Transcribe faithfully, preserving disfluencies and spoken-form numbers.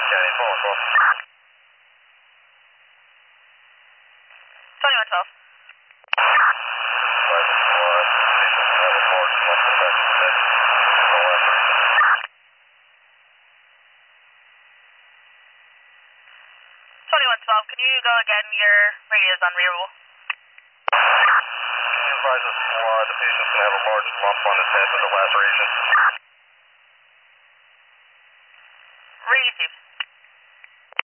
County, four one twelve. twenty-one twelve. Private squad, patient have a large lump infection today. No laceration. twenty-one twelve, can you go again? Your radio's unreadable. Can you advise the squad the patient's going to have a large lump on his head with a laceration? Read you.